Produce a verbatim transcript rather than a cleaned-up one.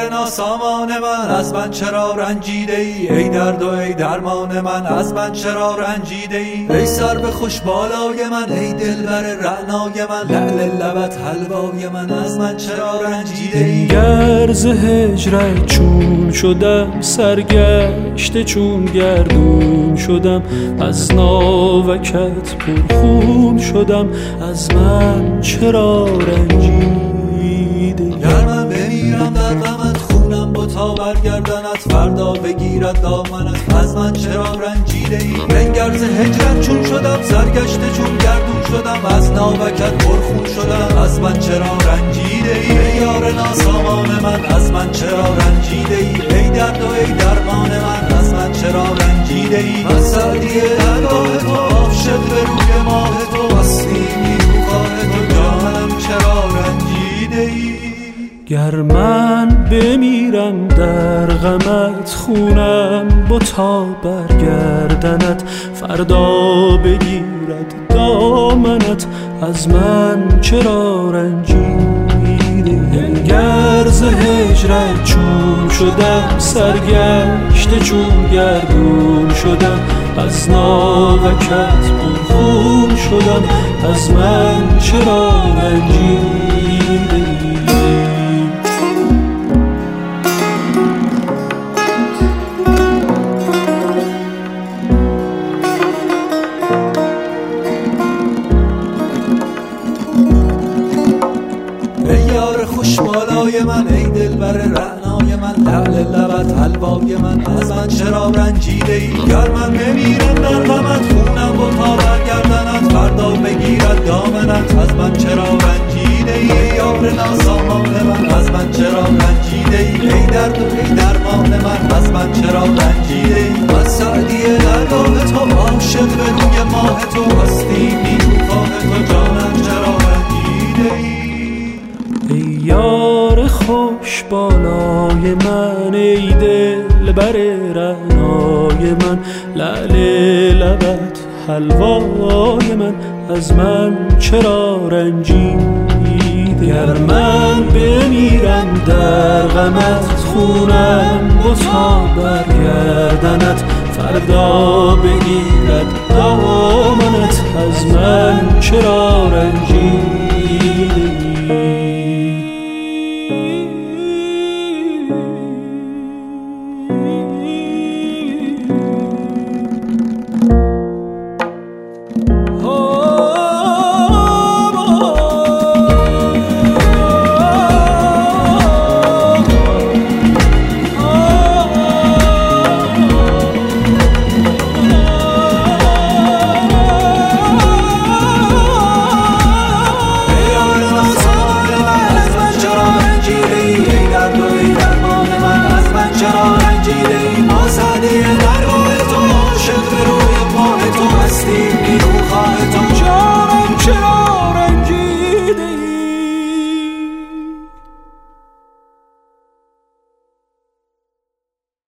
یار ناسامان من از من چرا رنجیده ای؟ ای درد و ای درمان من از من چرا رنجیده ای؟ ای سر به خوش بالای من، ای دلبر رعنای من، لعل لبت حلوای من از من چرا رنجیده ای؟ گر ز هجرت چون شدم، سرگشته چون گردون شدم، از ناوکت پرخون شدم، از من چرا رنجیده ای؟ گر من بمیرم در غمت، خونم بتا برگردنت، فردا بگیرد دامنت از من چرا رنجیده ای؟ بنگر ز هجرت چون شدم، سرگشته چون گردون شدم، از ناوکت پرخون شدم، از من چرا رنجیده ای؟ ای یار ناسامان من از من چرا رنجیده ای؟ ای درد و ای درمان من از من چرا رنجیده ای؟ من سعدی درگاه تو، عاشق به روی ماه تو، وصلی روخاه تو، جانم چرا رنجیده ای؟ گر من بمیرم در غمت، خونم بتا برگردنت، فردا بگیرد دامنت، از من چرا رنجیده؟ گر ز هجرت چون شدم، سرگشته چون گردون شدم، از ناوکت پرخون شدم، از من چرا رنجیده؟ ای یار خوش بالای من، ای دلبر رعنای من، لعل لبت حلوای من از من چرا رنجیده ای؟ گر من بمیرم در غمت، خونم بتا برگردنت، فردا بگیرد دامنت از من چرا رنجیده ای؟ ای یار ناسامان من از من چرا رنجیده ای؟ ای درد و ای درمان من از من چرا رنجیده ای؟ من سعدی درگاه تو، عاشق به روی ماه تو، هستی نیروخواه تو، جانم چرا رنجیده ای؟ ای یار خوش بالای من، ای دلبر رعنای من، لعل لبت حلوای من از من چرا رنجیده؟ گر من بمیرم در غمت، خونم بتا برگردنت، فردا بگیرد دامنت، از من چرا رنجیده؟